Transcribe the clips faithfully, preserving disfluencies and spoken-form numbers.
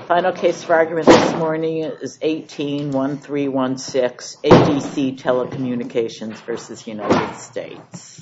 Final case for argument this morning is eighteen thirteen sixteen, A D C Telecommunications versus United States.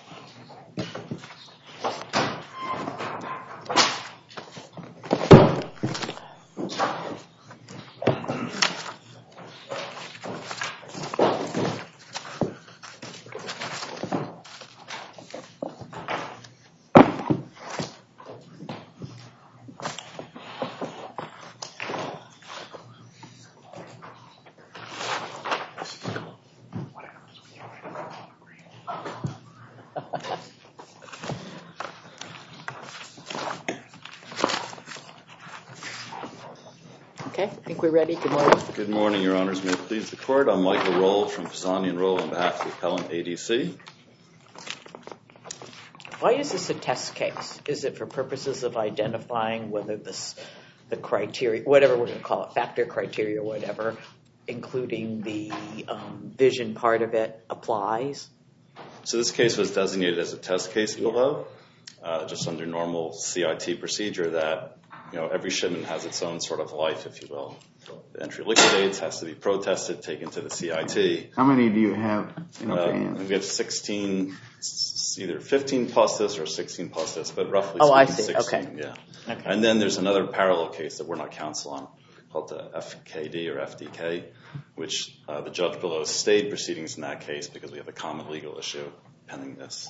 Okay, I think we're ready. Good morning. Good morning, Your Honors. May it please the Court. I'm Michael Roll from Pisani and Roll on behalf of the appellant A D C. Why is this a test case? Is it for purposes of identifying whether this, the criteria, whatever we're going to call it, factor criteria or whatever, including the um, vision part of it, applies? So this case was designated as a test case below, uh, just under normal C I T procedure that, you know, every shipment has its own sort of life, if you will. The entry liquidates, has to be protested, taken to the C I T. How many do you have in uh, advance? We have sixteen, either fifteen plus this or sixteen plus this, but roughly oh, I speaking, see. sixteen. Okay. Yeah. Okay. And then there's another parallel case that we're not counsel on, called the F K D or F D K, which uh, the judge below stayed proceedings in that case because we have a common legal issue pending this.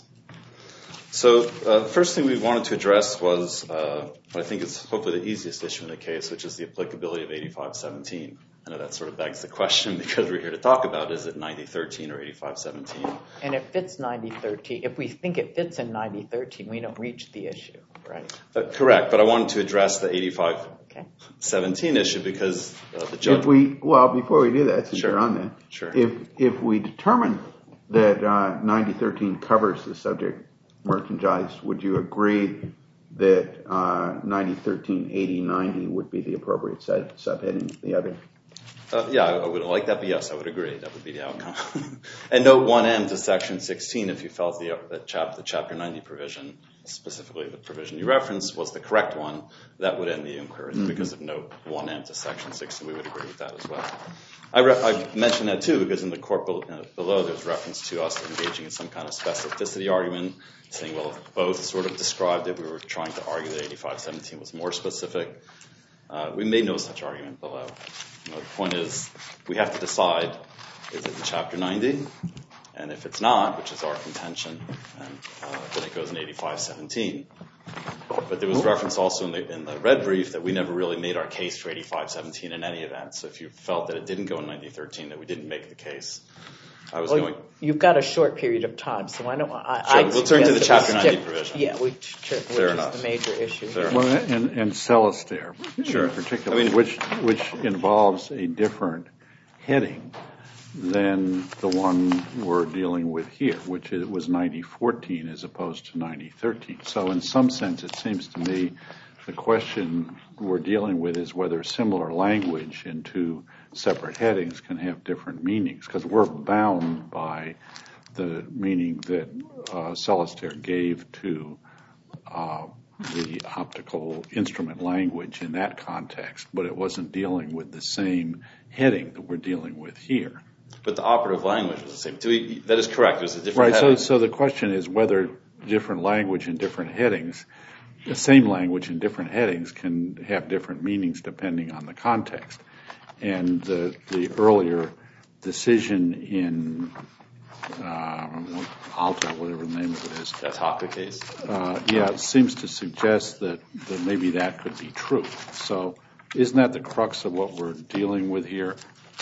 So uh, the first thing we wanted to address was uh, what I think is hopefully the easiest issue in the case, which is the applicability of eighty-five seventeen. I know that sort of begs the question because we're here to talk about, is it ninety thirteen or eighty-five seventeen? And it fits ninety thirteen. If we think it fits in ninety thirteen, we don't reach the issue, right? Uh, correct, but I wanted to address the eighty-five seventeen issue because uh, the judge... If we, well, before we do that, since Sure. you're on that, Sure. if, if we determine that uh, ninety thirteen covers the subject merchandise, would you agree that uh, ninety thirteen eighty ninety would be the appropriate sub- subheading, the other? Uh, yeah, I wouldn't like that, but yes, I would agree. That would be the outcome. And note one M to section sixteen, if you felt the, the, chap, the chapter ninety provision, specifically the provision you referenced, was the correct one, that would end the inquiry. Mm-hmm. Because of note one M to section sixteen, we would agree with that as well. I, re- I mentioned that too because in the court be- uh, below there's reference to us engaging in some kind of specificity argument, saying, well, if both sort of described it, we were trying to argue that eighty-five seventeen was more specific. Uh, we made no such argument below. You know, the point is, we have to decide, is it in Chapter ninety? And if it's not, which is our contention, and, uh, then it goes in eighty-five seventeen. But there was reference also in the, in the red brief that we never really made our case for eighty-five seventeen in any event. So if you felt that it didn't go in ninety thirteen, that we didn't make the case, I was well, going... You've got a short period of time, so why don't I... Sure, I'd we'll turn to the Chapter stick, ninety provision. Yeah, which, which Fair is enough. the major issue. Fair Well, and, and Celestaire, Sure. in particular, I mean, which which involves a different heading than the one we're dealing with here, which is, was ninety fourteen as opposed to ninety thirteen. So in some sense, it seems to me the question we're dealing with is whether similar language in two separate headings can have different meanings, because we're bound by the meaning that uh, Celestaire gave to uh, the optical instrument language in that context, but it wasn't dealing with the same heading that we're dealing with here. But the operative language was the same. too. That is correct. There's a different Right. So, heading. so the question is whether different language in different headings, the same language in different headings, can have different meanings depending on the context. And the the earlier decision in uh, Alta, whatever the name of it is, That Taka case? uh, yeah, it seems to suggest that, that maybe that could be true. So isn't that the crux of what we're dealing with here?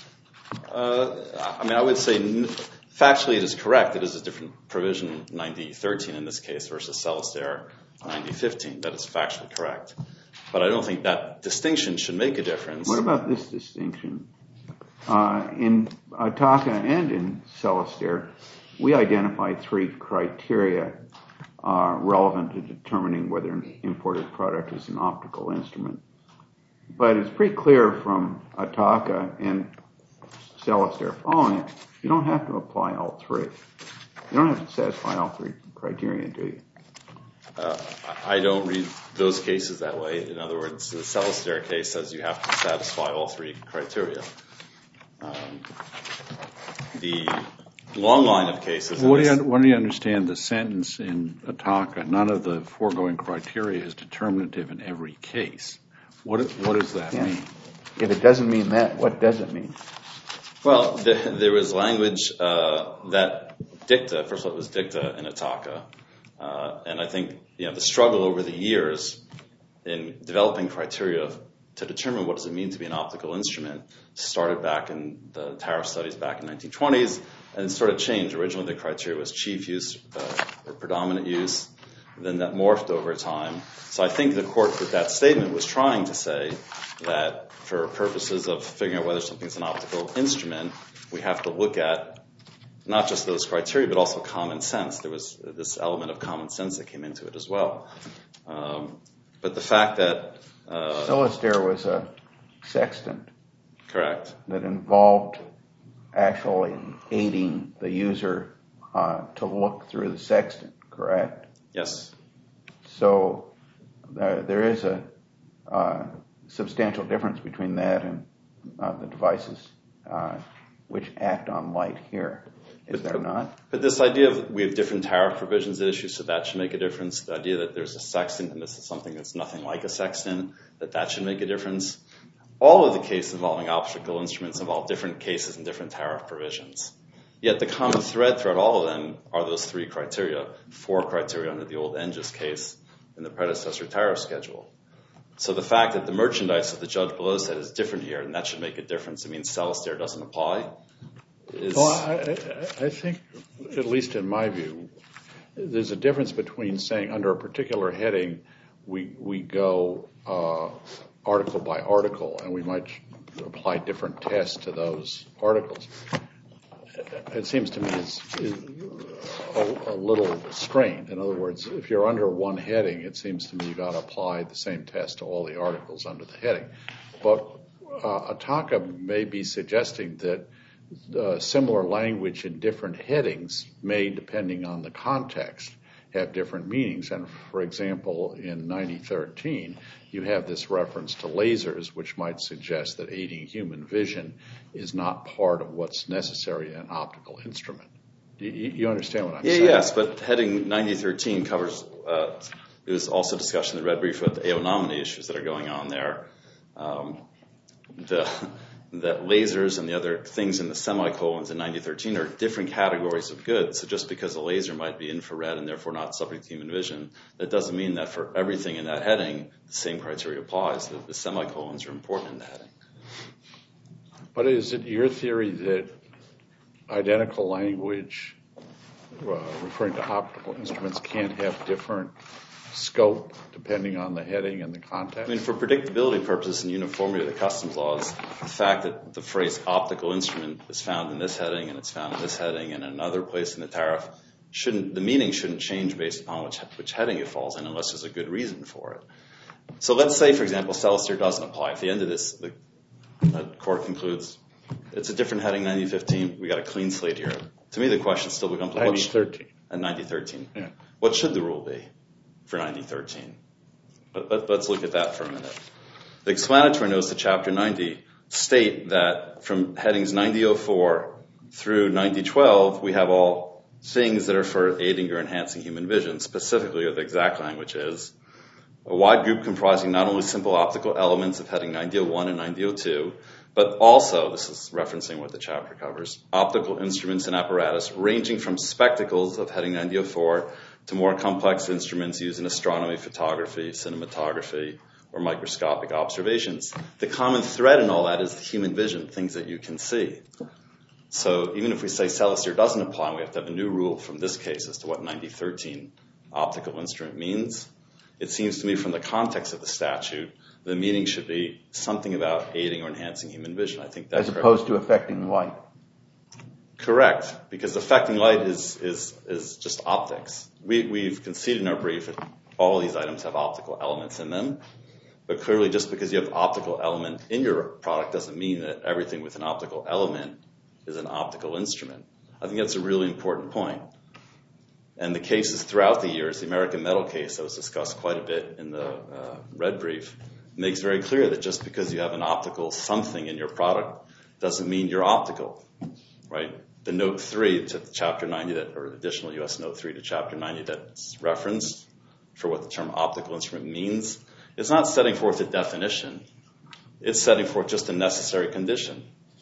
Uh, I mean, I would say n- factually it is correct. It is a different provision, ninety thirteen in this case, versus Celestaire ninety fifteen. That is factually correct. But I don't think that distinction should make a difference. What about this distinction? Uh, in Ataka and in Celestaire, we identified three criteria uh, relevant to determining whether an imported product is an optical instrument. But it's pretty clear from Ataka and Celestaire following it, you don't have to apply all three. You don't have to satisfy all three criteria, do you? Uh, I don't read those cases that way. In other words, the Celestere case says you have to satisfy all three criteria. Um, the long line of cases... What do, you, what do you understand the sentence in Ataka? None of the foregoing criteria is determinative in every case. What, what does that yeah. mean? If it doesn't mean that, what does it mean? Well, the, there was language uh, that dicta, first of all, it was dicta in Ataka. Uh, and I think you know the struggle over the years in developing criteria to determine what does it mean to be an optical instrument started back in the tariff studies back in the nineteen twenties and sort of changed. Originally the criteria was chief use uh, or predominant use. Then that morphed over time. So I think the court with that statement was trying to say that for purposes of figuring out whether something's an optical instrument, we have to look at not just those criteria, but also common sense. There was this element of common sense that came into it as well. Um, but the fact that... Uh, Celestere was a sextant. Correct. That involved actually aiding the user uh, to look through the sextant, correct? Yes. So there, there is a uh, substantial difference between that and uh, the devices uh, which act on light here. Is there not? But this idea of we have different tariff provisions at issue, so that should make a difference. The idea that there's a sextant and this is something that's nothing like a sextant, that that should make a difference. All of the cases involving optical instruments involve different cases and different tariff provisions. Yet the common thread throughout all of them are those three criteria, four criteria under the old Engis case in the predecessor tariff schedule. So the fact that the merchandise that the judge below said is different here, and that should make a difference, it means Celestere doesn't apply. Is well, I, I think, at least in my view, there's a difference between saying under a particular heading we we go uh, article by article and we might apply different tests to those articles. It seems to me is a, a little strained. In other words, if you're under one heading, it seems to me you've got to apply the same test to all the articles under the heading. But uh, Ataka may be suggesting that Uh, similar language in different headings may, depending on the context, have different meanings. And for example, in ninety thirteen, you have this reference to lasers, which might suggest that aiding human vision is not part of what's necessary in an optical instrument. You, you understand what I'm yeah, saying? Yes, but heading ninety thirteen covers, uh, there was also discussion in the red brief about the aonominy issues that are going on there. Um, the... that lasers and the other things in the semicolons in ninety thirteen are different categories of goods. So just because a laser might be infrared and therefore not subject to human vision, that doesn't mean that for everything in that heading, the same criteria applies. The, the semicolons are important in the heading. But is it your theory that identical language uh, referring to optical instruments can't have different scope depending on the heading and the context? I mean, for predictability purposes and uniformity of the customs laws, the fact that the phrase optical instrument is found in this heading and it's found in this heading and another place in the tariff, shouldn't the meaning shouldn't change based upon which, which heading it falls in unless there's a good reason for it. So let's say, for example, Celestere doesn't apply. At the end of this, the, the court concludes it's a different heading, ninety fifteen. We got a clean slate here. To me, the question still becomes ninety thirteen. And ninety thirteen. Yeah. What should the rule be for ninety thirteen? But, but let's look at that for a minute. The explanatory notes to Chapter ninety state that from headings ninety oh four through ninety twelve, we have all things that are for aiding or enhancing human vision. Specifically, the exact language is a wide group comprising not only simple optical elements of heading ninety oh one and ninety oh two, but also, this is referencing what the chapter covers, optical instruments and apparatus ranging from spectacles of heading ninety oh four to more complex instruments used in astronomy, photography, cinematography, or microscopic observations. The common thread in all that is the human vision, things that you can see. So even if we say Celestere doesn't apply, we have to have a new rule from this case as to what ninety thirteen optical instrument means. It seems to me from the context of the statute, the meaning should be something about aiding or enhancing human vision. I think that's as opposed correct. to affecting light. Correct, because affecting light is is is just optics. We, we've conceded in our brief that all of these items have optical elements in them, but clearly just because you have optical element in your product doesn't mean that everything with an optical element is an optical instrument. I think that's a really important point. And the cases throughout the years, the American Metal case that was discussed quite a bit in the uh, red brief, makes very clear that just because you have an optical something in your product doesn't mean you're optical, right? The note three to chapter ninety, that, or additional U S note three to chapter ninety that's referenced for what the term optical instrument means, is not setting forth a definition. It's setting forth just a necessary condition.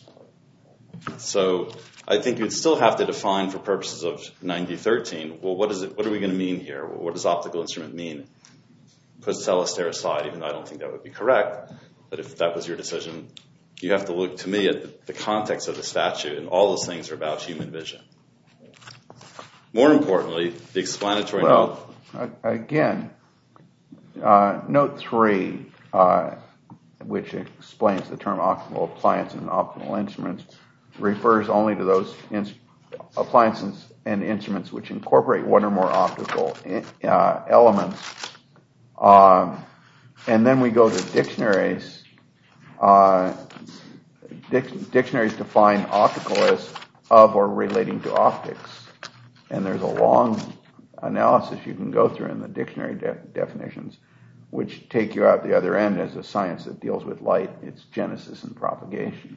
So I think you'd still have to define for purposes of ninety thirteen, well, what is it? What are we going to mean here? What does optical instrument mean? Put Celestere aside, even though I don't think that would be correct. But if that was your decision, you have to look to me at the, the context of the statute, and all those things are about human vision. More importantly, the explanatory well, note. Again, uh, note three, uh, which explains the term optical appliance and optical instruments, refers only to those in- appliances and instruments which incorporate one or more optical in- uh, elements. Um, and then we go to dictionaries. Uh, dic- dictionaries define optical as of or relating to optics. And there's a long analysis you can go through in the dictionary de- definitions, which take you out the other end as a science that deals with light, its genesis and propagation.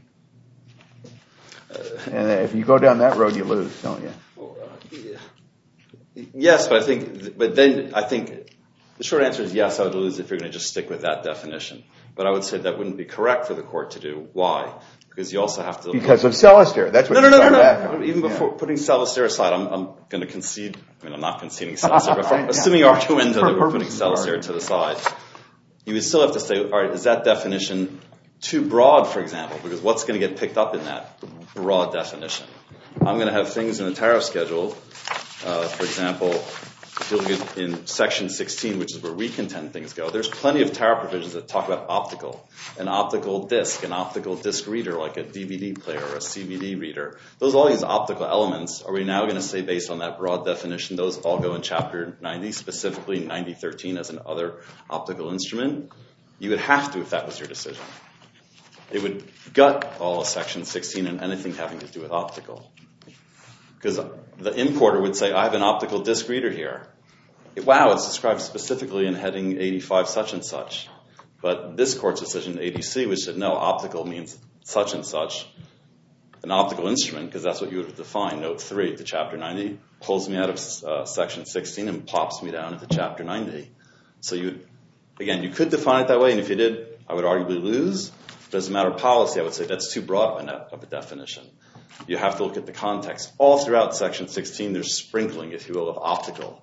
And if you go down that road, you lose, don't you? Yes, but I think, but then I think the short answer is yes, I would lose if you're going to just stick with that definition. But I would say that wouldn't be correct for the court to do. Why? Because you also have to... Because of Celestere. That's what no, no, no, no, no, no. On. Even before yeah. putting Celestere aside, I'm, I'm going to concede, I mean, I'm not conceding Celestere, but yeah. assuming arguendo that we're putting Celestere to the side, you would still have to say, all right, is that definition too broad, for example? Because what's going to get picked up in that broad definition? I'm going to have things in the tariff schedule, uh, for example, if you look at in section sixteen, which is where we contend things go, there's plenty of tariff provisions that talk about optical, an optical disc, an optical disc reader like a D V D player or a C V D reader. Those all use optical elements. Are we now going to say, based on that broad definition, those all go in chapter ninety, specifically ninety thirteen as an other optical instrument? You would have to if that was your decision. It would gut all of section sixteen and anything having to do with optical. Because the importer would say, I have an optical disc reader here. Wow, it's described specifically in heading eighty-five such and such. But this court's decision, A D C, which said, no, optical means such and such. An optical instrument, because that's what you would have defined, note three to chapter ninety, pulls me out of uh, section sixteen and plops me down into chapter ninety. So you, again, you could define it that way, and if you did, I would arguably lose. But as a matter of policy, I would say that's too broad of a definition. You have to look at the context. All throughout section sixteen, there's sprinkling, if you will, of optical.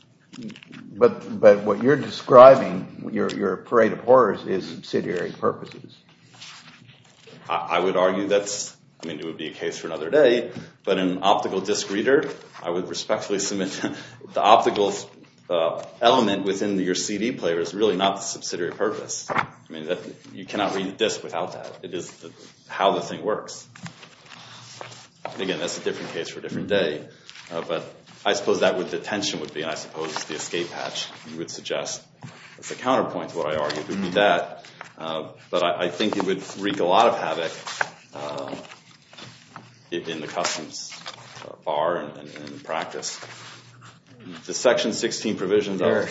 But but what you're describing, your your parade of horrors, is subsidiary purposes. I, I would argue that's, I mean, it would be a case for another day, but in an optical disc reader, I would respectfully submit the optical uh, element within the, your C D player is really not the subsidiary purpose. I mean, that, you cannot read the disc without that. It is the, how the thing works. And again, that's a different case for a different day. Uh, but I suppose that would the tension would be, and I suppose the escape hatch you would suggest as a counterpoint to what I argued would be that. Uh, but I, I think it would wreak a lot of havoc uh, in the customs uh, bar and, and, and in practice. The section sixteen provisions are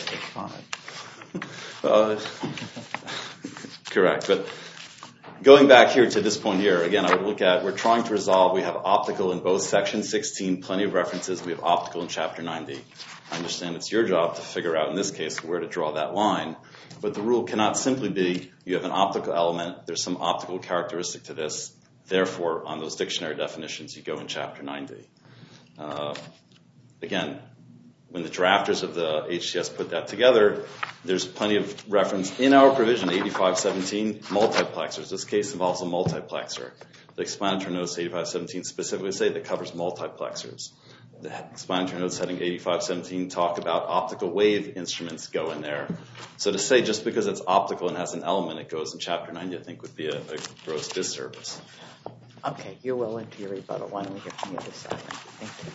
uh, correct, but. Going back here to this point here, again, I would look at, we're trying to resolve, we have optical in both section sixteen, plenty of references, we have optical in chapter ninety. I understand it's your job to figure out, in this case, where to draw that line, but the rule cannot simply be, you have an optical element, there's some optical characteristic to this, therefore, on those dictionary definitions, you go in chapter ninety. Uh, again, when the drafters of the H C S put that together, there's plenty of reference in our provision, eighty-five seventeen, multiplexers. This case involves a multiplexer. The explanatory notes eighty-five seventeen specifically say that covers multiplexers. The explanatory notes heading eighty-five seventeen talk about optical wave instruments go in there. So to say just because it's optical and has an element, it goes in chapter ninety, I think would be a, a gross disservice. Okay, you're well into your rebuttal. Why don't we hear from the other side? Thank you.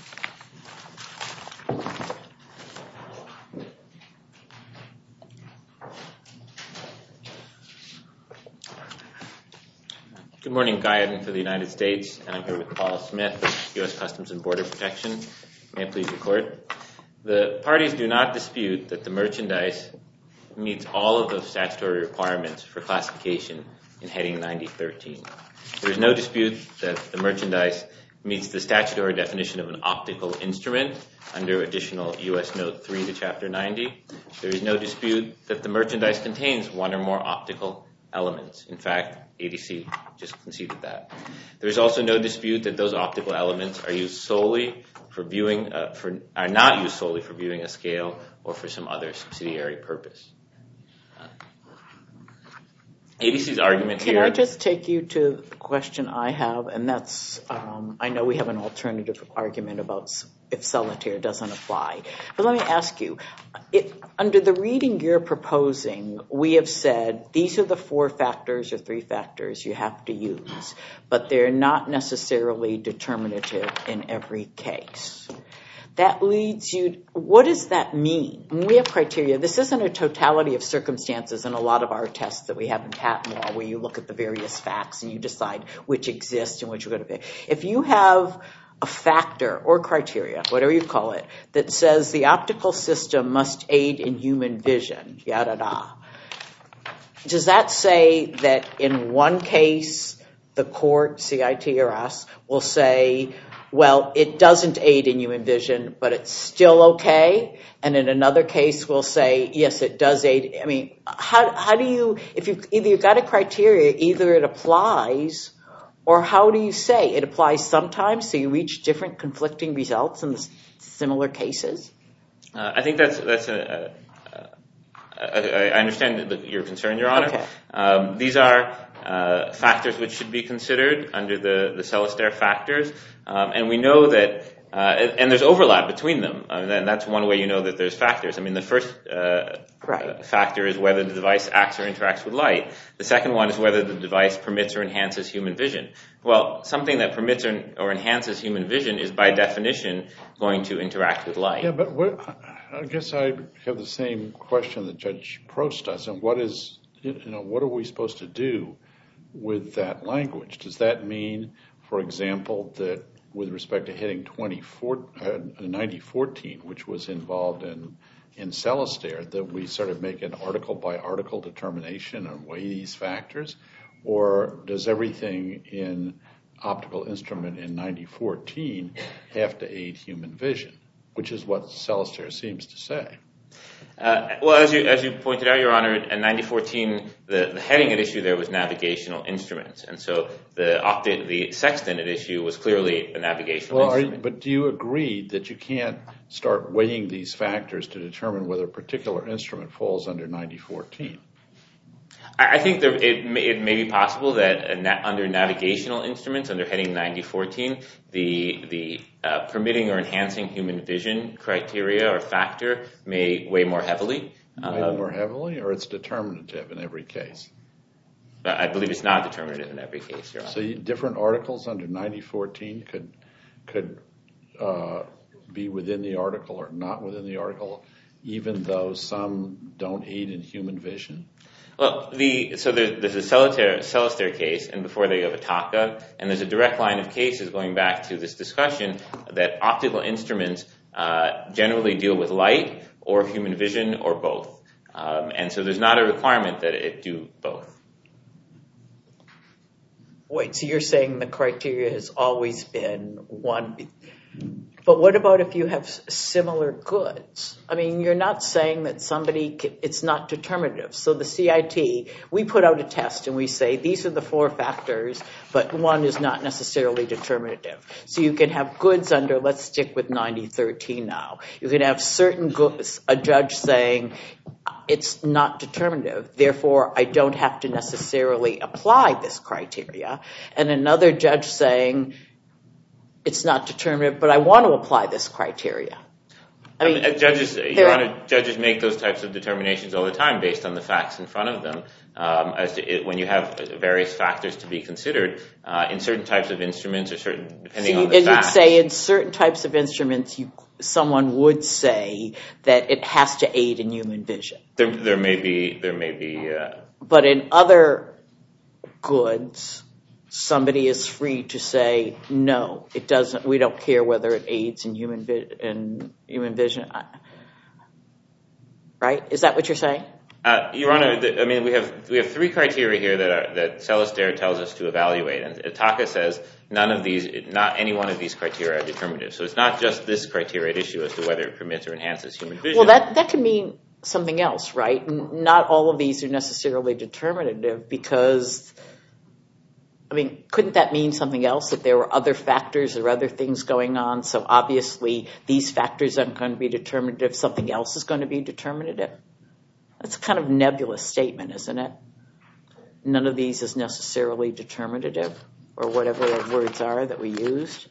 Good morning, Guy Eden for the United States, and I'm here with Paul Smith of U S Customs and Border Protection. May it please the Court. The parties do not dispute that the merchandise meets all of the statutory requirements for classification in heading ninety thirteen. There is no dispute that the merchandise meets the statutory definition of an optical instrument under additional U S Note three to Chapter ninety. There is no dispute that the merchandise contains one or more optical elements. In fact, A D C just conceded that. There is also no dispute that those optical elements are used solely for viewing, uh, for, are not used solely for viewing a scale or for some other subsidiary purpose. A D C's argument Can here... I just take you to the question I have, and that's, um, I know we have an alternative argument about if Solitaire doesn't apply. But let me ask you, it, under the reading you're proposing, we have said these are the four factors or three factors you have to use, but they're not necessarily determinative in every case. That leads you, what does that mean? When we have criteria, this isn't a totality of circumstances in a lot of our tests that we have in patent law where you look at the various facts and you decide which exist and which you're going to pick. If you have a factor or criteria, whatever you call it, that says the optical system must aid in human vision, yada da, does that say that in one case the court, C I T or us, will say, well, it doesn't aid in human vision, but it's still okay. And in another case, we'll say, yes, it does aid. I mean, how how do you, if you either you've got a criteria, either it applies, or how do you say it applies sometimes, so you reach different conflicting results in the similar cases? Uh, I think that's that's a. a, a I understand the, your concern, Your Honor. Okay. Um, these are uh, factors which should be considered under the the Solitaire factors. Um, and we know that, uh, and there's overlap between them. I mean, and that's one way you know that there's factors. I mean, the first uh, right. uh, factor is whether the device acts or interacts with light. The second one is whether the device permits or enhances human vision. Well, something that permits or, or enhances human vision is by definition going to interact with light. Yeah, but what, I guess I have the same question that Judge Prost does. And what is, you know, what are we supposed to do with that language? Does that mean, for example, that with respect to heading ninety fourteen, which was involved in, in Solitaire, that we sort of make an article-by-article determination and weigh these factors? Or does everything in optical instrument in ninety fourteen have to aid human vision, which is what Solitaire seems to say? Uh, well, as you as you pointed out, Your Honor, in ninety fourteen, the, the heading at issue there was navigational instruments, and so the opti- the sextant at issue was clearly a navigational well, instrument. Are you, but do you agree that you can't start weighing these factors to determine whether a particular instrument falls under ninety fourteen? I, I think there, it may, it may be possible that a na- under navigational instruments, under heading ninety fourteen, the the uh, permitting or enhancing human vision criteria or factor may weigh more heavily. Weigh Um, more heavily, or it's determinative in every case? I believe it's not determinative in every case, Your Honor. So you, different articles under ninety fourteen could could uh, be within the article or not within the article, even though some don't aid in human vision? Well, the so there, there's a Solitaire, Solitaire case, and before they have a Taka, and there's a direct line of cases going back to this discussion that optical instruments uh, generally deal with light or human vision or both. Um, and so there's not a requirement that it do both. Wait, so you're saying the criteria has always been one, but what about if you have similar goods? I mean, you're not saying that somebody, can, it's not determinative. So the C I T, we put out a test and we say these are the four factors, but one is not necessarily determinative. So you can have goods under, let's stick with ninety thirteen now. You can have certain goods, a judge saying it's not determinative, therefore I don't have to necessarily apply this criteria. And another judge saying it's not determinative, but I want to apply this criteria. I mean, I mean, judges, Your Honor, judges make those types of determinations all the time based on the facts in front of them. Um, as to it, when you have various factors to be considered uh, in certain types of instruments, or certain depending so you, on the and facts. you'd say in certain types of instruments, you someone would say that it has to aid in human vision. There, there may be, there may be. Uh, but in other goods, somebody is free to say, no, it doesn't, we don't care whether it aids in human, vi- in human vision. Right? Is that what you're saying? Uh, Your Honor, the, I mean, we have we have three criteria here that are, that Celestere tells us to evaluate, and Itaka says none of these, not any one of these criteria are determinative. So it's not just this criteria at issue as to whether it permits or enhances human vision. Well, that that can mean something else, right? N- Not all of these are necessarily determinative because, I mean, couldn't that mean something else, that there were other factors or other things going on? So obviously these factors aren't going to be determinative. Something else is going to be determinative. That's a kind of nebulous statement, isn't it? None of these is necessarily determinative, or whatever the words are that we used.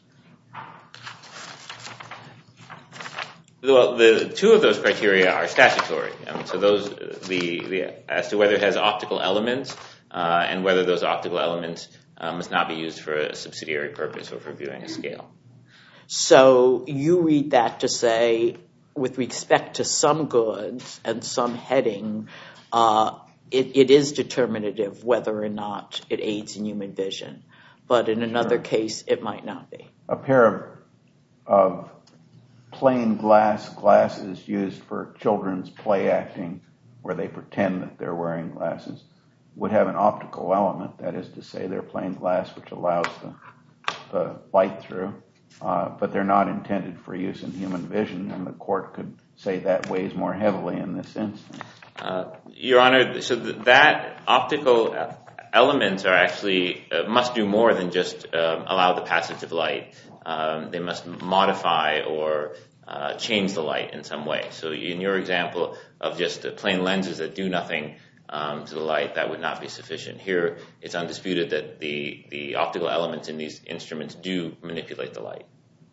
Well, the two of those criteria are statutory. Um, so those, the, the as to whether it has optical elements uh, and whether those optical elements uh, must not be used for a subsidiary purpose or for viewing a scale. So you read that to say, with respect to some goods and some heading, uh, it, it is determinative whether or not it aids in human vision. But in another Sure. case, it might not be. A pair of, of plain glass glasses used for children's play acting, where they pretend that they're wearing glasses, would have an optical element. That is to say, they're plain glass, which allows the, the light through. Uh, but they're not intended for use in human vision, and the court could say that weighs more heavily in this instance. Uh, Your Honor, so th- that optical elements are actually uh, must do more than just um, allow the passage of light. Um, they must modify or uh, change the light in some way. So in your example of just uh, plain lenses that do nothing um, to the light, that would not be sufficient. Here, it's undisputed that the, the optical elements in these instruments do manipulate the light.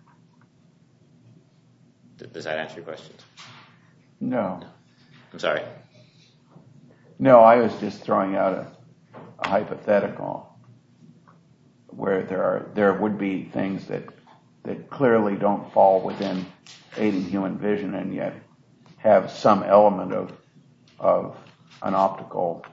Does that answer your question? No. I'm sorry. No, I was just throwing out a, a hypothetical where there are there would be things that that clearly don't fall within aiding human vision and yet have some element of of an optical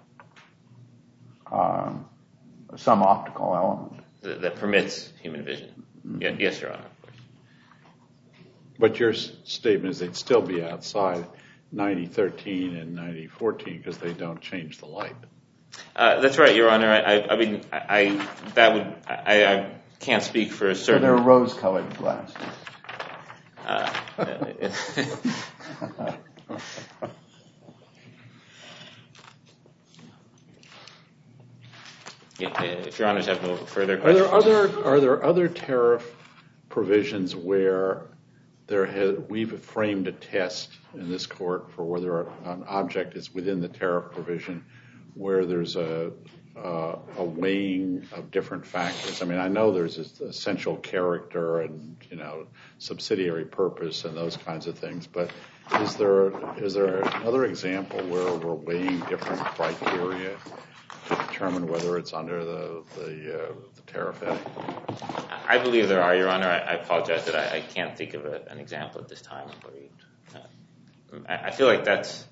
um, some optical element That, that permits human vision. Mm-hmm. Yeah, yes, Your Honor. But your s- statement is they'd still be outside ninety thirteen and ninety fourteen because they don't change the light. Uh, that's right, Your Honor. I, I, I mean, I, I that would I, I can't speak for a so certain. they're rose-colored glasses. Uh, yeah, if Your Honors have no further Are questions. there other are there other tariff provisions where there has, we've framed a test in this court for whether an object is within the tariff provision, where there's a uh, a weighing of different factors? I mean, I know there's this essential character and, you know, subsidiary purpose and those kinds of things, but is there is there another example where we're weighing different criteria to determine whether it's under the the, uh, the tariff heading? I believe there are, Your Honor. I, I apologize that I, I can't think of a, an example at this time. Where you, uh, I, I feel like that's...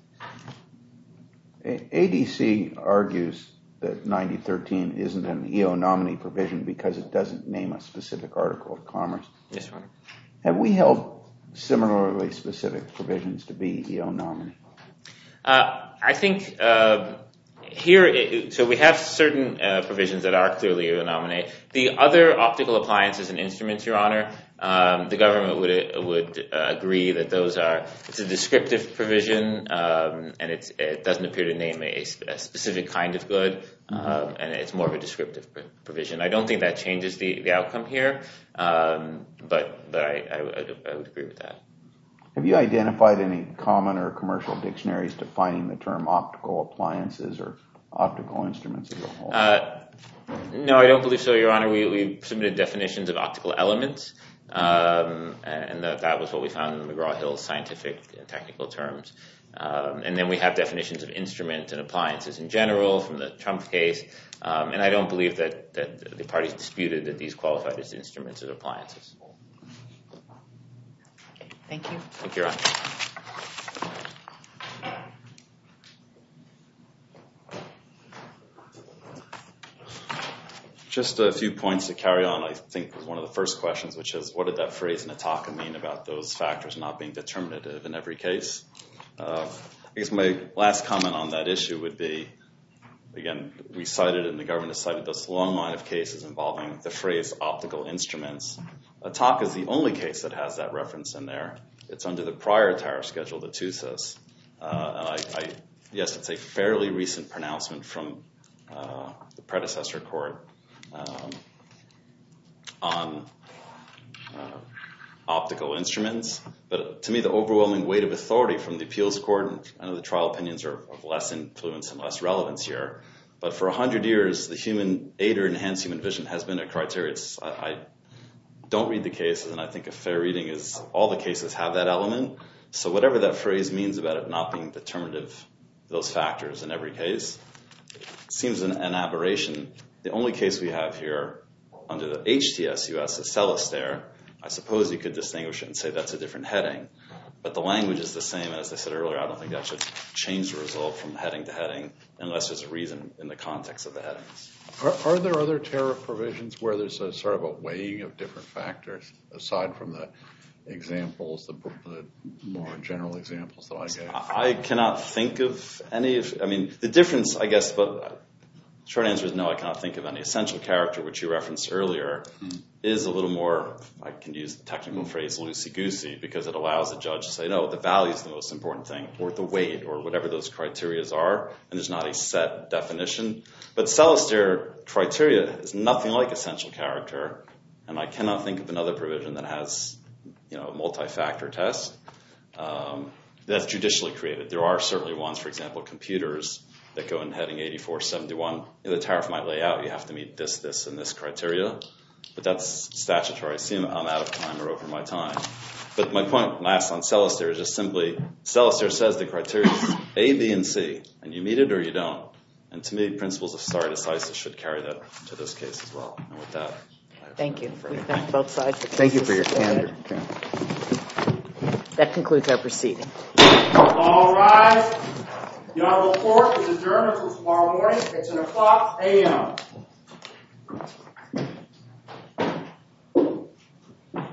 A D C argues that ninety thirteen isn't an E O nominee provision because it doesn't name a specific article of commerce. Yes, Your Honor. Have we held similarly specific provisions to be E O nominee? Uh, I think uh, here, it, so we have certain uh, provisions that are clearly E O nominee. The other optical appliances and instruments, Your Honor, um, the government would would uh, agree that those are, it's a descriptive provision, um, and it's, it doesn't appear to name a, a specific kind of good, mm-hmm. um, and it's more of a descriptive provision. I don't think that changes the, the outcome here, um, but but I, I, would, I would agree with that. Have you identified any common or commercial dictionaries defining the term optical appliances or optical instruments as a whole? Uh, no, I don't believe so, Your Honor. We, we submitted definitions of optical elements, um, and that, that was what we found in McGraw-Hill's scientific and technical terms. Um, and then we have definitions of instruments and appliances in general from the Trump case, um, and I don't believe that, that the parties disputed that these qualified as instruments or appliances. Thank you. Thank you, Your Honor. Just a few points to carry on, I think, was one of the first questions, which is, what did that phrase in Ataka mean about those factors not being determinative in every case? Uh, I guess my last comment on that issue would be, again, we cited and the government has cited this long line of cases involving the phrase optical instruments. Ataka is the only case that has that reference in there. It's under the prior tariff schedule, the T U S I S. Uh, and I, I, yes, it's a fairly recent pronouncement from uh, the predecessor court um, on uh, optical instruments. But to me, the overwhelming weight of authority from the appeals court, and I know the trial opinions are of less influence and less relevance here, but for a hundred years, the human aid or enhanced human vision has been a criteria. It's, I, I don't read the cases, and I think a fair reading is all the cases have that element. So whatever that phrase means about it not being determinative, those factors in every case, seems an, an aberration. The only case we have here under the H T S U S is Celestaire. I suppose you could distinguish it and say that's a different heading, but the language is the same. As I said earlier, I don't think that should change the result from heading to heading unless there's a reason in the context of the headings. Are, are there other tariff provisions where there's a sort of a weighing of different factors, aside from the examples, the, the more general examples that I gave? I cannot think of any. Of, I mean, the difference, I guess, but short answer is no, I cannot think of any. Essential character, which you referenced earlier, mm. is a little more, I can use the technical mm. phrase, loosey-goosey, because it allows a judge to say, no, the value is the most important thing, or the weight, or whatever those criteria are, and there's not a set definition. But Celestaire criteria is nothing like essential character, and I cannot think of another provision that has, you know, a multi-factor test um, that's judicially created. There are certainly ones, for example, computers, that go in heading eighty-four seventy-one. The tariff might lay out, you have to meet this, this, and this criteria. But that's statutory. I see I'm out of time or over my time. But my point last on Celestaire is just simply, Celestaire says the criteria is A, B, and C, and you meet it or you don't. And to me, principles of stare decisis should carry that to this case as well. And with that, thank you. We thank both sides. Thank you for your candor. That concludes our proceeding. All rise. The Honorable Court is adjourned until tomorrow morning at ten o'clock a m